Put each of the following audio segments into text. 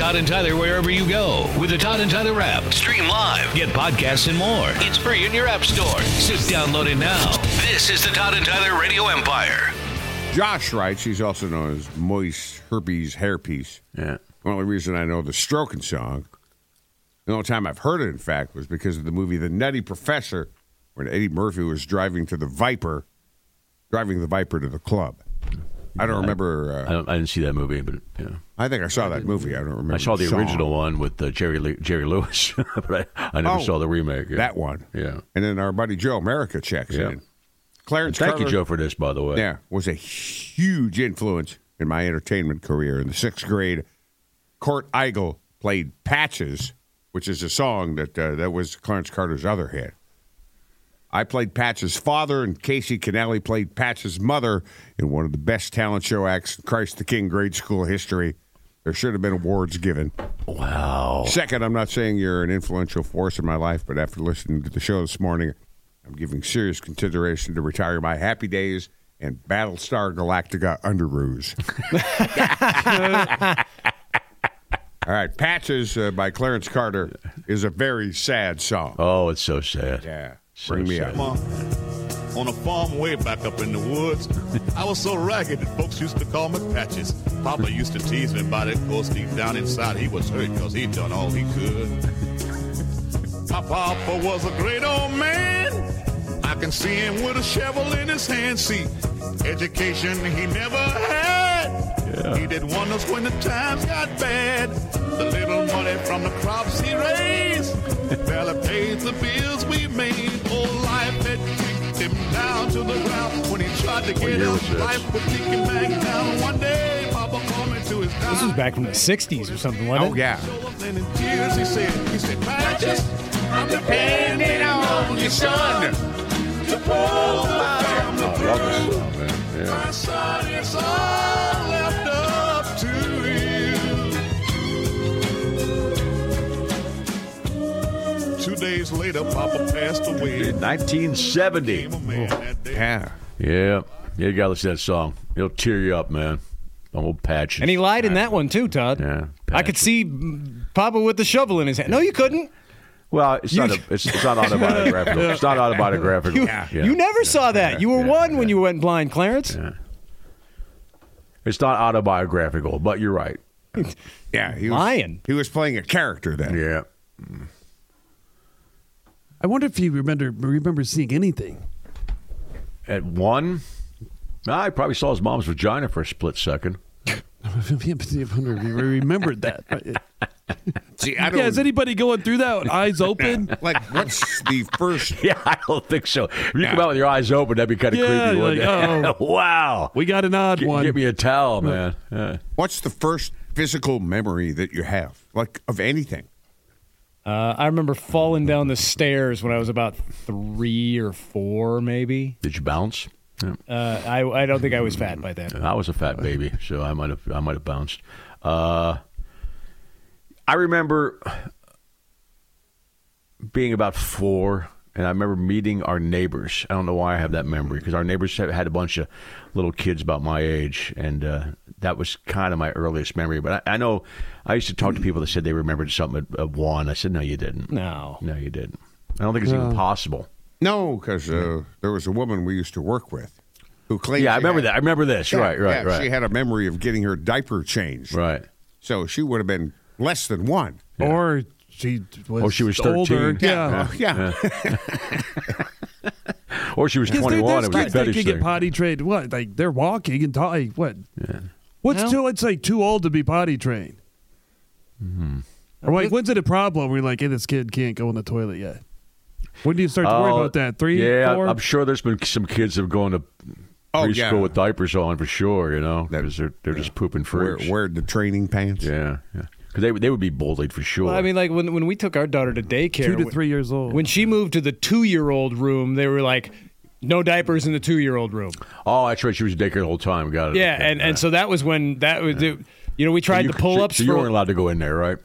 Todd and Tyler wherever you go with the Todd and Tyler app. Stream live, get podcasts and more. It's free in your app store. Just download it now. This is the Todd and Tyler Radio Empire. Josh writes, he's also known as Moist Herpes Hairpiece. Yeah. The only reason I know the Stroking song, the only time I've heard it, in fact, was because of the movie The Nutty Professor, when Eddie Murphy was driving the Viper to the club. I don't remember. I didn't see that movie, but yeah. I think I saw that movie. I don't remember. I saw the original one with Jerry Lewis, but I never saw the remake. Yeah. That one. Yeah. And then our buddy Joe America checks in. Clarence Thank Carter, you, Joe, for this, by the way. Yeah, was a huge influence in my entertainment career. In the 6th grade, Kurt Eigel played Patches, which is a song that was Clarence Carter's other hit. I played Patch's father, and Casey Kennelly played Patch's mother in one of the best talent show acts in Christ the King grade school history. There should have been awards given. Wow. Second, I'm not saying you're an influential force in my life, but after listening to the show this morning, I'm giving serious consideration to retire my Happy Days and Battlestar Galactica underoos. All right, Patches by Clarence Carter is a very sad song. Oh, it's so sad. Yeah. So Bring me sad. up. On a farm way back up in the woods, I was so ragged that folks used to call me Patches. Papa used to tease me about it, cause deep down inside he was hurt cause he'd done all he could. My papa was a great old man. I can see him with a shovel in his hand. See, education he never had. Yeah. He did wonders when the times got bad. The little money from the crops he raised barely paid the bills we made. Oh, life had kicked him down to the ground. When he tried to get out, life would kick him back down. One day, Papa called me to his house. This was back from the 60s or something, wasn't it? Oh, yeah. And in tears he said, Patches, I'm Depending on your son. to pull my family I love this song, man. Yeah. My son, it's all left up to you. 2 days later, Papa passed away. 1970. Became a man that day. Yeah. Yeah. You got to listen to that song. It'll tear you up, man. Old Patches. And he lied in that one, too, Todd. Yeah. I could see Papa with the shovel in his hand. No, you couldn't. Well, it's not autobiographical. It's not autobiographical. You never saw that. You were one when you went blind, Clarence. Yeah. It's not autobiographical, but you're right. Yeah. He was, Lying. He was playing a character then. Yeah. I wonder if you remember seeing anything. At one, I probably saw his mom's vagina for a split second. I wonder if you remembered that. See, I don't. Yeah, is anybody going through that with eyes open? Like, what's the first? Yeah, I don't think so. If you come out with your eyes open, that'd be kind of Yeah, creepy, wouldn't like, it? Wow. We got an odd one. Give me a towel, man. Yeah. What's the first physical memory that you have, like of anything? I remember falling down the stairs when I was about 3 or 4, maybe. Did you bounce? Yeah. I don't think I was fat by then. I was a fat baby, so I might have bounced. I remember being about 4, and I remember meeting our neighbors. I don't know why I have that memory, because our neighbors had a bunch of little kids about my age, and that was kind of my earliest memory. But I know I used to talk to people that said they remembered something at 1. I said, no, you didn't. No, you didn't. I don't think it's even possible. No, because there was a woman we used to work with who claimed. Yeah, I remember that. I remember this. Yeah, Right. She had a memory of getting her diaper changed. Right. So she would have been less than 1. Yeah. Or she was 13. older. Yeah. Yeah. Or she was 21. It was a kids that fetish can thing. get potty trained. What? Like they're walking and talking. What? Yeah. It's like too old to be potty trained. Mm-hmm. Or like, when's it a problem? We're like, hey, this kid can't go in the toilet yet. When do you start to worry about that? 3, 4? I'm sure there's been some kids that have gone to preschool with diapers on for sure, because they're just pooping fruits. Wear the training pants. Yeah. Because they would be bullied for sure. Well, I mean, like when we took our daughter to daycare, 2 to 3 years old. When she moved to the 2-year-old room, they were like, no diapers in the 2-year-old room. Oh, that's right. She was in daycare the whole time. Got it. Yeah, Okay. and so that was when we tried the pull-ups. So you weren't allowed to go in there, right?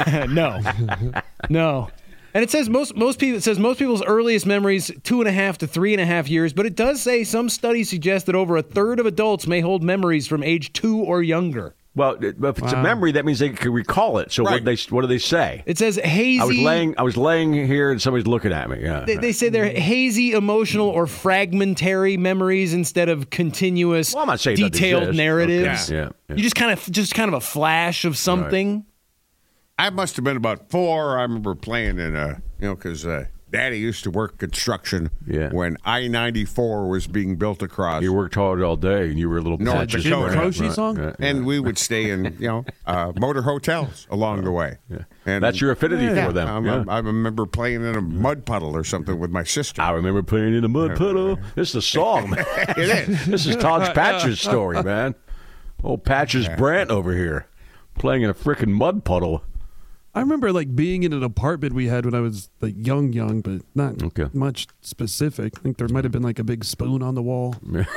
No. And it says most people's earliest memories 2.5 to 3.5 years, but it does say some studies suggest that over a third of adults may hold memories from age 2 or younger. Well, if it's a memory, that means they can recall it. So Right. what do they say? It says hazy. I was laying here and somebody's looking at me. Yeah. They say they're hazy, emotional, or fragmentary memories instead of continuous, Well, I'm not saying that detailed exists. narratives. Okay. Yeah. You just kind of a flash of something. I must have been about 4. I remember playing in because Daddy used to work construction when I-94 was being built across. You worked hard all day, and you were a little North patches. Dakota. Croce song? Right. And we would stay in, motor hotels along the way. Yeah. And That's your affinity for them. I remember playing in a mud puddle or something with my sister. I remember playing in a mud puddle. This is a song, man. It is. This is Todd's Patches story, man. Old Patches Brant over here playing in a freaking mud puddle. I remember like being in an apartment we had when I was like young, but not much specific. I think there might have been like a big spoon on the wall.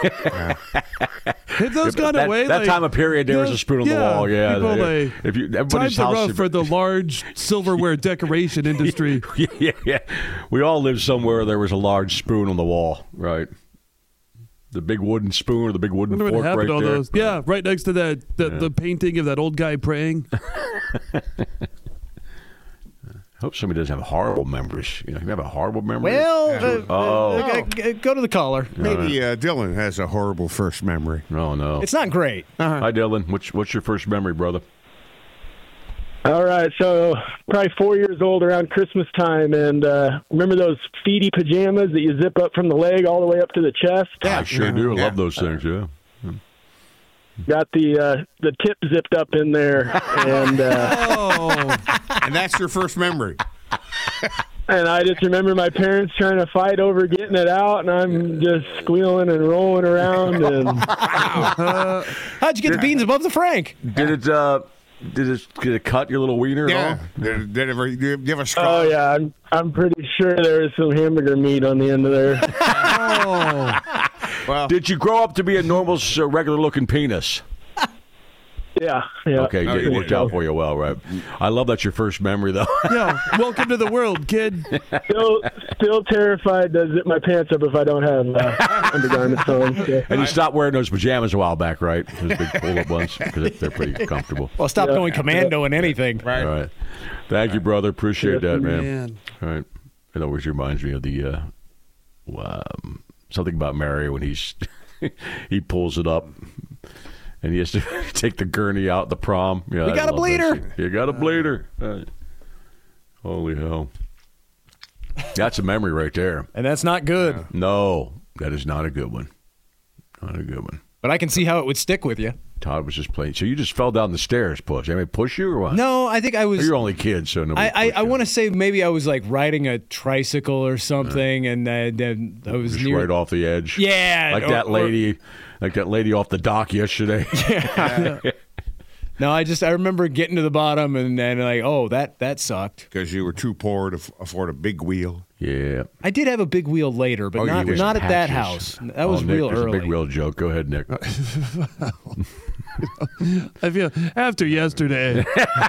Have those gone away? That time of period, there was a spoon on the wall. Yeah, people, times are rough for the large silverware decoration industry. Yeah. We all lived somewhere where there was a large spoon on the wall, right? The big wooden spoon or the big wooden fork right there. Those. Yeah, right next to the painting of that old guy praying. I hope somebody doesn't have horrible memories. You have a horrible memory? Well, go to the caller. Maybe Dylan has a horrible first memory. No. It's not great. Hi, Dylan. What's your first memory, brother? All right, so probably 4 years old around Christmas time, and remember those feety pajamas that you zip up from the leg all the way up to the chest? Yeah, I sure do. I love those things, yeah. Got the tip zipped up in there, and and that's your first memory. And I just remember my parents trying to fight over getting it out, and I'm just squealing and rolling around. And how'd you get the beans above the Frank? Did it cut your little wiener at all? Did you have a straw? Oh yeah, I'm pretty sure there was some hamburger meat on the end of there. Well, did you grow up to be a normal, regular-looking penis? Yeah. Okay, it worked out for you well, right? I love that's your first memory, though. Yeah, welcome to the world, kid. Still terrified to zip my pants up if I don't have undergarments on. So. And you stopped wearing those pajamas a while back, right? Those big pull-up ones, because they're pretty comfortable. Well, stop going commando in anything. Right. All right. Thank you, brother. Appreciate that, man. All right. It always reminds me of the something about Mary when he pulls it up. And he has to take the gurney out the prom. Yeah, we got a bleeder. You got a bleeder. Holy hell. That's a memory right there. And that's not good. No, that is not a good one. Not a good one. But I can see how it would stick with you. Todd was just playing. So you just fell down the stairs, Push. Anybody push you or what? No, I think I was. You're only kids, so nobody. I want to say maybe I was like riding a tricycle or something, and then I was just near right off the edge. Yeah, like that lady off the dock yesterday. Yeah. No, I remember getting to the bottom and like, oh, that sucked. Because you were too poor to afford a big wheel. Yeah. I did have a big wheel later, but not at that house. That was Nick, real early. A big wheel joke. Go ahead, Nick. I feel after yesterday.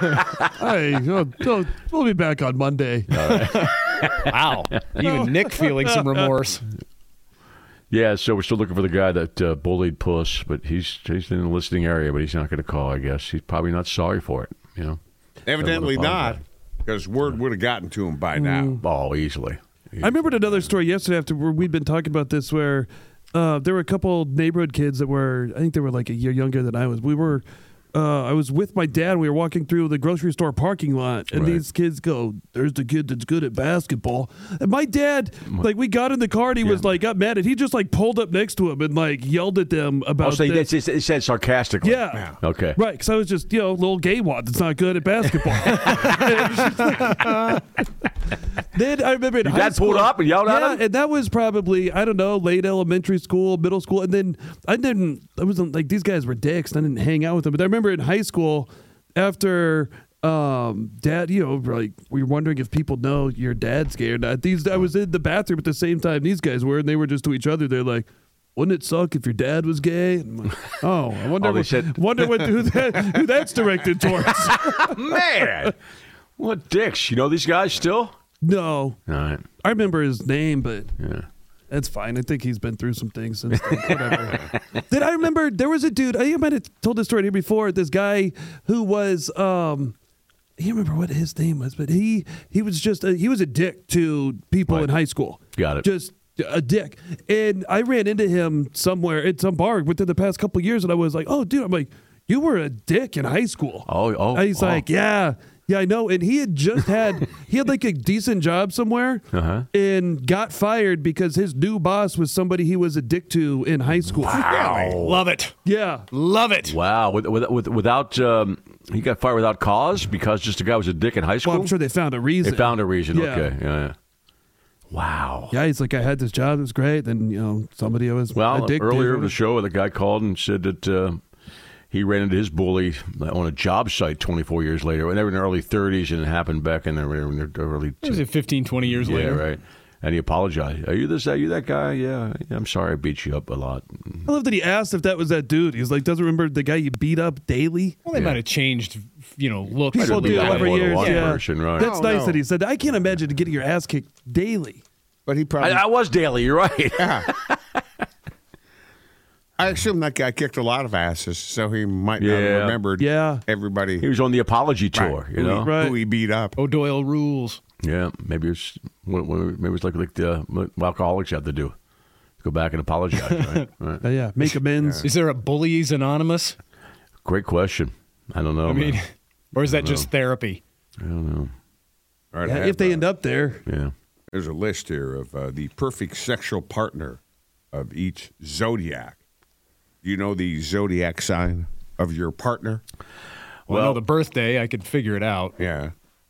We'll be back on Monday. Wow. Even Nick feeling some remorse. Yeah, so we're still looking for the guy that bullied Puss, but he's in the listening area, but he's not going to call, I guess. He's probably not sorry for it, Evidently not, because word would have gotten to him by now. Oh, easily. I remembered another story yesterday after we'd been talking about this where there were a couple neighborhood kids that were, I think they were like a year younger than I was. I was with my dad. We were walking through the grocery store parking lot, and these kids go, "There's the kid that's good at basketball." And my dad, we got in the car, and he was got mad, and he just pulled up next to him and yelled at them about. Oh, so it said sarcastically. Yeah. Okay. Right, because I was just a little gay wad that's not good at basketball. Then I remember in high school, pulled up and yelled at him. And that was probably late elementary school, middle school, and then I wasn't like these guys were dicks. And I didn't hang out with them, but I remember in high school after dad, we were wondering if people know your dad's gay or not. I was in the bathroom at the same time these guys were, and they were just to each other. They're like, "Wouldn't it suck if your dad was gay?" And I'm like, oh, I wonder who that's directed towards. Man, what dicks! You know these guys still? No. All right. I remember his name, but yeah. That's fine. I think he's been through some things since then. Whatever. Then I remember there was a dude, I think I might have told this story here before, this guy who was, I can't remember what his name was, but he was just, he was a dick to people in high school. Got it. Just a dick. And I ran into him somewhere at some bar within the past couple of years, and I was like, oh, dude, I'm like, you were a dick in high school. Oh. And he's like, yeah, I know. And he had just he had like a decent job somewhere and got fired because his new boss was somebody he was a dick to in high school. Wow. Love it. Yeah. Love it. Wow. Without, he got fired without cause because just the guy was a dick in high school? Well, I'm sure they found a reason. They found a reason. Yeah. Okay. Yeah. Wow. Yeah, he's like, I had this job. It was great. Then, somebody was Well, a dick. earlier in the show, the guy called and said that he ran into his bully on a job site 24 years later. And they were in their early 30s, and it happened back in their early... Was it 15, 20 years later? Yeah, right. And he apologized. Are you that guy? Yeah, I'm sorry I beat you up a lot. I love that he asked if that was that dude. He's like, doesn't remember the guy you beat up daily? Well, they might have changed, looks. People do that every more than year. one Yeah. person, right. That's Oh, nice no. that he said that. I can't imagine getting your ass kicked daily. But he probably. I was daily. You're right. I assume that guy kicked a lot of asses, so he might not have Yeah. remembered everybody He was on the apology tour, you know? who he beat up. O'Doyle rules. Yeah, maybe it's like the what alcoholics have to do. Go back and apologize, right? Right. Yeah, make amends. Is there a Bullies Anonymous? Great question. I don't know. I mean, man. or is that just therapy? I don't know. All right, Yeah, I have, if they end up there. Yeah. there's a list here of the perfect sexual partner of each zodiac. Do you know the zodiac sign of your partner? Well, I know the birthday. I could figure it out. Yeah.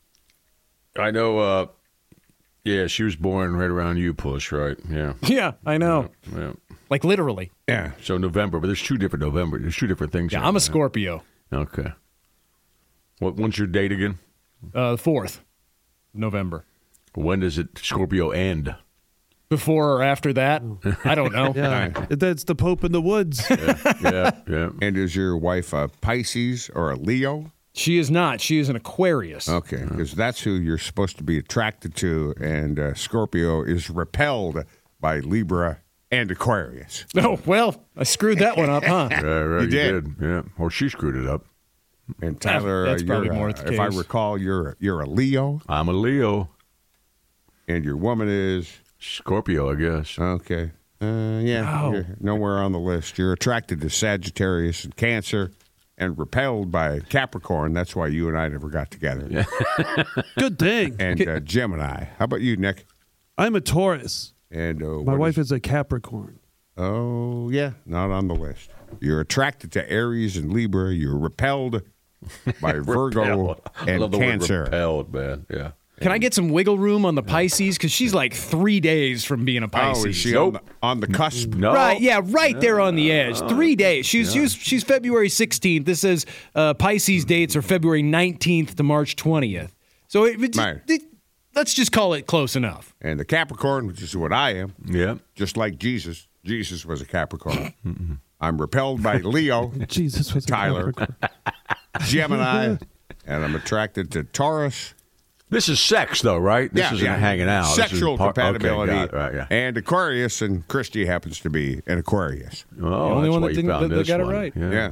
I know. Yeah, she was born right around you, Push, right? Yeah. Yeah, I know. Yeah. Like literally. Yeah. So November, but there's two different November. There's two different things. Yeah, here. I'm a Scorpio. Okay. When's your date again? 4th November. When does it Scorpio end? Before or after that? I don't know. Yeah, that's the Pope in the woods. Yeah. And is your wife a Pisces or a Leo? She is not. She is an Aquarius. Okay, because that's who you're supposed to be attracted to, and Scorpio is repelled by Libra and Aquarius. Oh, well, I screwed that one up, huh? Right, You did. Yeah. Or she screwed it up. And Tyler, That's probably you're, more the if I case. recall, you're a Leo, I'm a Leo. and your woman is Scorpio, I guess. okay. You're nowhere on the list. You're attracted to Sagittarius and Cancer, and repelled by Capricorn. That's why you and I never got together. Yeah. Good thing. And Gemini. How about you, Nick? I'm a Taurus. And My wife is a Capricorn. Oh, yeah, not on the list. You're attracted to Aries and Libra. You're repelled by Virgo I and love the Cancer. word repelled, man. Yeah. Can I get some wiggle room on the Pisces? Because she's like 3 days from being a Pisces. Oh, is she Nope. on the cusp? No. Right, yeah, right there on the edge. 3 days. She's February 16th. This says Pisces dates are February 19th to March 20th. So let's just call it close enough. And the Capricorn, which is what I am, Yeah. just like Jesus. Jesus was a Capricorn. I'm repelled by Leo, Jesus was a Tyler. Capricorn. Gemini, and I'm attracted to Taurus. This is sex, though, right? This isn't hanging out. This is Sexual compatibility. Okay, got it, right, yeah. And Aquarius, and Christy happens to be an Aquarius. Oh, The only that's one why that you didn't- found that this got it one. right. Yeah.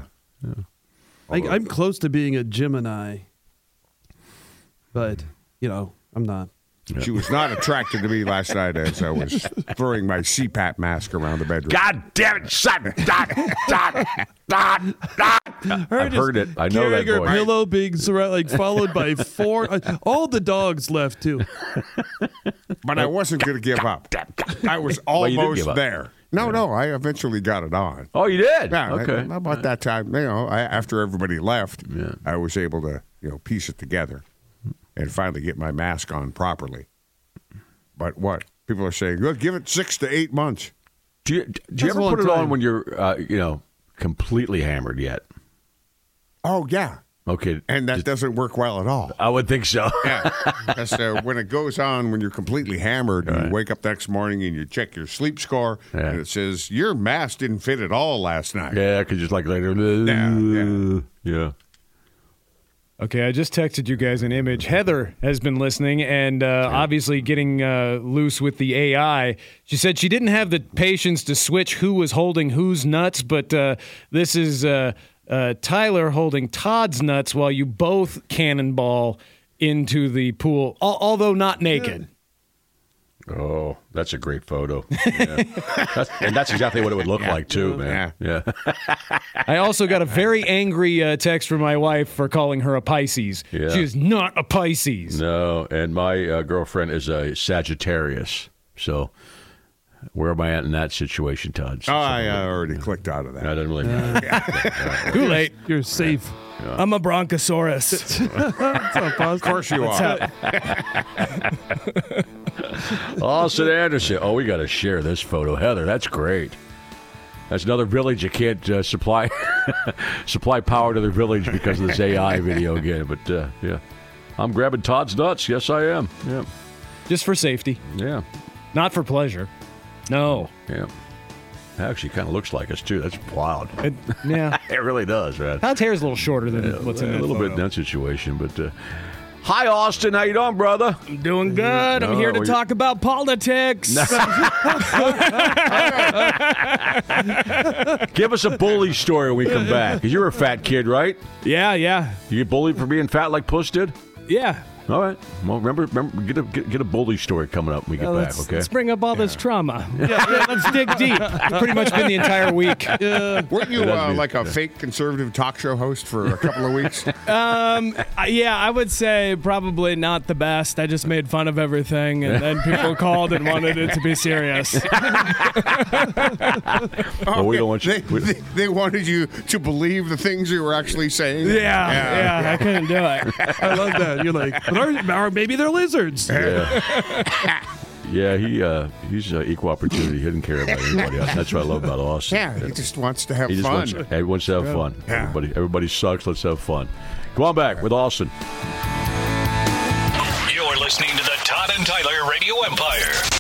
I'm close to being a Gemini, but, I'm not. She was not attracted to me last night as I was throwing my CPAP mask around the bedroom. God damn it, son! I've heard it. I know that Carrying her voice. pillow being followed by 4. All the dogs left, too. But I wasn't going to give up. I was Well, you did almost give up. there. No, I eventually got it on. Oh, you did? Yeah, Okay. about that time, after everybody left, I was able to, piece it together and finally get my mask on properly. But what? People are saying, well, give it 6 to 8 months. Do you That's a ever long put it on time. when you're, completely hammered yet? Oh, yeah. Okay. And that doesn't work well at all. I would think so. Yeah. That's, when it goes on, when you're completely hammered, and you wake up the next morning and you check your sleep score, and it says, your mask didn't fit at all last night. Yeah, because just like later. Yeah. Yeah. Okay, I just texted you guys an image. Heather has been listening and obviously getting loose with the AI. She said she didn't have the patience to switch who was holding whose nuts, but this is Tyler holding Todd's nuts while you both cannonball into the pool, although not naked. Oh, that's a great photo. Yeah. That's exactly what it would look like, too, man. Yeah. I also got a very angry text from my wife for calling her a Pisces. Yeah. She is not a Pisces. No, and my girlfriend is a Sagittarius. So where am I at in that situation, Todd? I already clicked out of that. I didn't really matter. Too late. You're safe. Yeah. I'm a Bronchosaurus. Of course you are. Austin Anderson. Oh, we got to share this photo. Heather, that's great. That's another village you can't supply power to their village because of this AI video game. But, yeah. I'm grabbing Todd's nuts. Yes, I am. Yeah. Just for safety. Yeah. Not for pleasure. No. Yeah. It actually kind of looks like us, too. That's wild. Yeah. It really does, man. Todd's hair is a little shorter than what's in that a little photo. bit in that situation, but hi, Austin. How you doing, brother? I'm doing good. I'm here to talk about politics. Give us a bully story when we come back. Because you're a fat kid, right? Yeah. You get bullied for being fat like Puss did? Yeah. All right. Well, remember, get a bully story coming up when we get back, okay? Let's bring up all this trauma. Yeah, let's dig deep. It's pretty much been the entire week. Weren't you like a fake conservative talk show host for a couple of weeks? Yeah, I would say probably not the best. I just made fun of everything, and then people called and wanted it to be serious. Well, we don't want you. They wanted you to believe the things you were actually saying. Yeah, I couldn't do it. I love that. You're like, or maybe they're lizards. Yeah, he's equal opportunity. He didn't care about anybody else. That's what I love about Austin. Yeah, he just wants to have He just fun. wants to have fun. Yeah. Everybody sucks. Let's have fun. Go on back with Austin. You're listening to the Todd and Tyler Radio Empire.